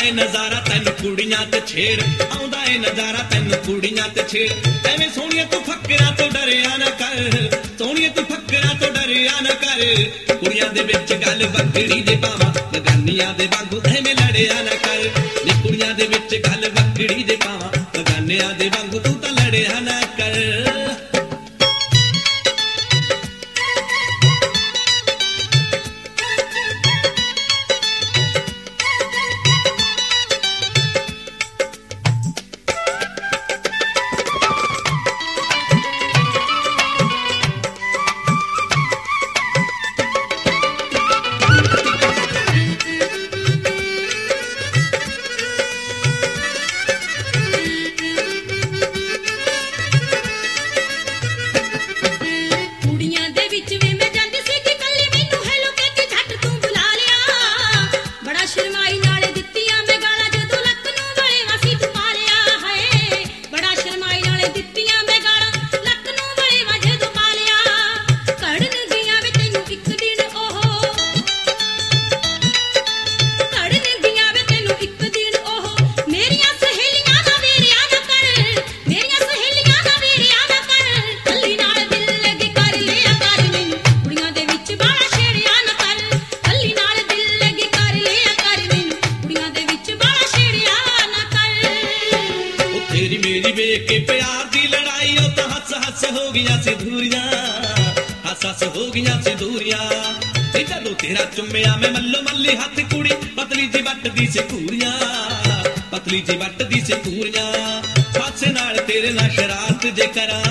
ਏ ਨਜ਼ਾਰਾ ਤੈਨੂੰ ਕੁੜੀਆਂ ਤੇ ਛੇੜ, ਆਉਂਦਾ ਏ ਨਜ਼ਾਰਾ ਤੈਨੂੰ ਕੁੜੀਆਂ ਤੇ ਛੇੜ। ਐਵੇਂ ਸੋਹਣੀਏ ਤੂੰ ਫੱਕਰਾਂ ਤੋਂ ਡਰਿਆ ਨਾ ਕਰ, ਸੋਹਣੀਏ ਤੂੰ ਫੱਕਰਾਂ ਤੋਂ ਡਰਿਆ ਨਾ ਕਰ। ਕੁੜੀਆਂ ਦੇ ਵਿੱਚ ਗੱਲ ਵੱਖਰੀ ਦੇ ਪਾਵਾਂ, ਬਗਾਨੀਆਂ ਦੇ ਵਾਂਗੂ ਐਵੇਂ ਲੜਿਆ ਨਾ ਕਰ। ਨੀ ਕੁੜੀਆਂ ਦੇ ਵਿੱਚ ਗੱਲ ਵੱਖਰੀ ਦੇ ਪਾਵਾਂ, ਬਗਾਨਿਆਂ ਦੇ ਵਾਂਗੂ ਤੂੰ ਤਾਂ ਲੜਿਆ ਨਾ ਕਰ। तेरा चुम्मिया में मल्लो मल्ली हाथ कुड़ी, पतली जी वट दी से कूरियां, पतली जी वट दी से कूरियां। हासे नाल तेरे नाल शरारत जे करा,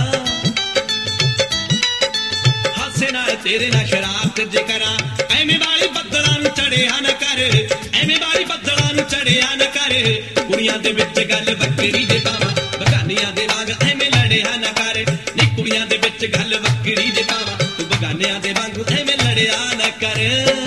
हासे नाल तेरे नाल शरारत जे करा। एवें वाली बदलां नूं चढ़िया न कर, एवें वाली बदलां नूं चढ़िया न कर। कुड़ियां दे विच गल वक्करी जे पावां, बगानियां दे वांग एवें लड़िया न कर। नी कुड़ियां दे विच गल वक्करी जे पावां, तू बगानियां दे वांग एवें लड़िया न कर।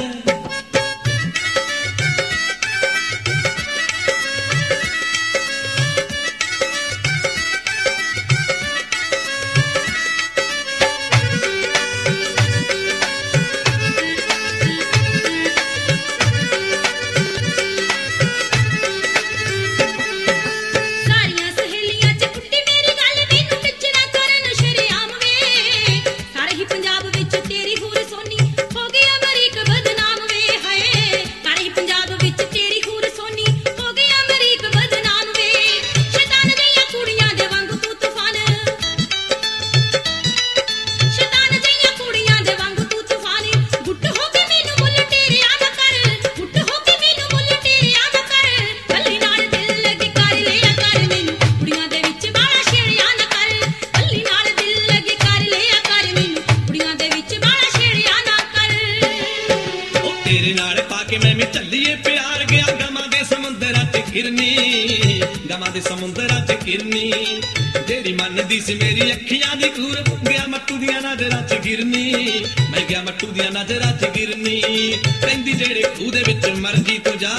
तेरी मन दी सी मेरी अखियां दी कूर, गया मट्टू दिया नजरां च गिरनी, मैं गया मट्टू दिया नजरां च गिरनी। कहंदी जेड़े खूह दे विच मर्जी तू जा,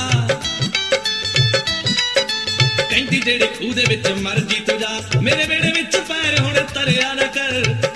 कहंदी जेड़े खूह दे विच मर्जी तू जा। मेरे बेड़े विच पैर हुण तरिया न कर,